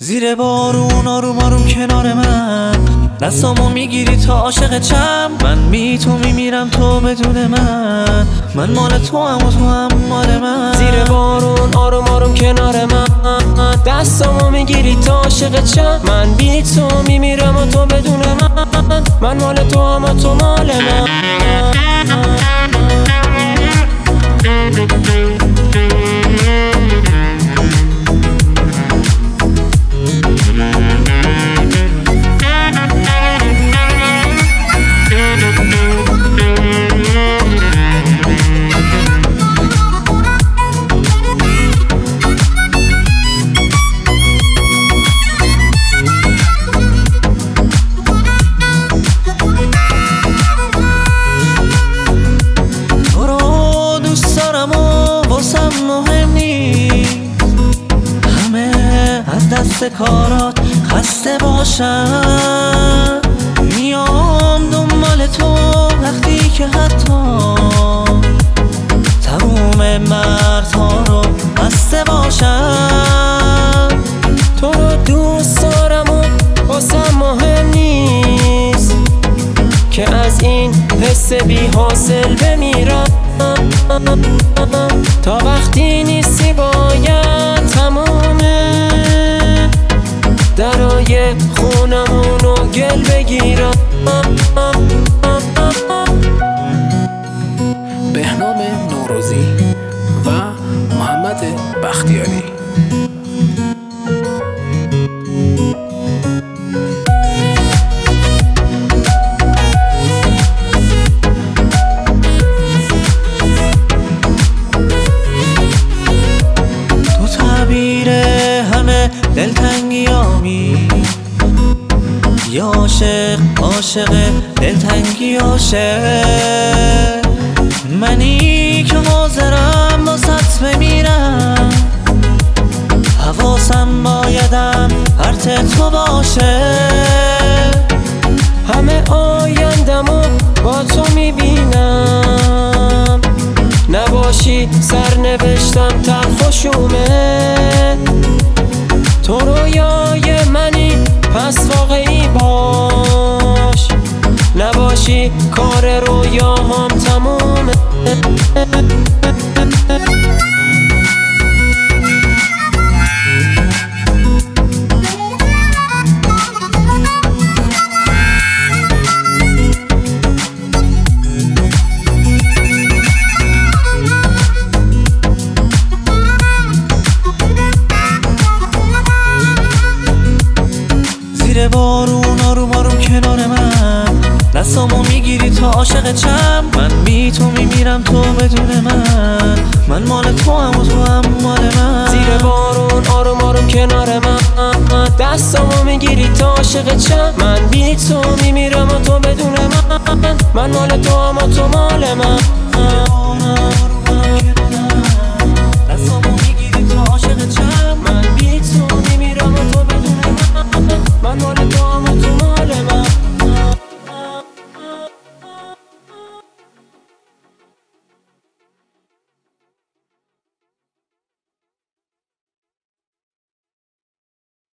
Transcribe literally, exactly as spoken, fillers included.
زیر بارون آروم آروم کنار من، دستامو میگیری تا عاشق چم. من بی تو میمیرم تو بدون من، من مال تو هم و تو هم مال من. زیر بارون آروم آروم کنار من، دستامو میگیری تا عاشق چم. من بی تو میمیرم و تو بدون من، من مال تو هم و تو مال من. دست کارات خسته باشم، میام دنبال تو وقتی که حتی تموم مردها رو بسته باشم. تو رو دوست دارم و واسم مهم نیست که از این حس بی حاصل بمیرم. تا وقتی نیستی باید تمومه درای خونمونو گل بگیرم. بهنام نوروزی و محمد بختیاری. تو تعبیر همه دلتنگیامی، یا عاشق عاشق دلتنگی عاشق. منی که حاضرم واسط بمیرم، حواسم بایدم پرت تو باشه. همه آیندمو با تو میبینم، نباشی سرنوشتم تلخ و شومه. تو رویای منی پس واقعی باش، نباشی کار رویاهام تمومه. زیر بارون آروم آروم کنار من، دستامو میگیری تا عاشق چم. من بی تو میمیرم تو بدون من، من مال تو هم و تو هم مال من. زیر بارون آروم آروم کنار من، دستامو میگیری تا عاشق چم. من بی تو میمیرم و تو بدون من، من مال تو هم و تو مال من. دستامو میگیری تا عاشق چم. من بی تو میمیرم و تو بدون من، من مال تو هم